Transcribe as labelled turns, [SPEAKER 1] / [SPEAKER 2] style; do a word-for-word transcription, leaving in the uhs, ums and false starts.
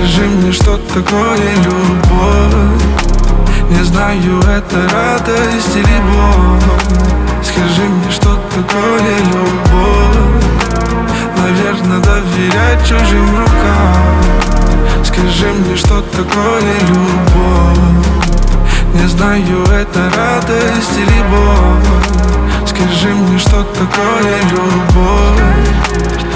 [SPEAKER 1] Скажи мне, что такое любовь. Не знаю, это радость или боль. Скажи мне, что такое любовь. Наверное, доверять чужим рукам. Скажи мне, что такое любовь. Не знаю, это радость или боль. Скажи мне, что такое любовь.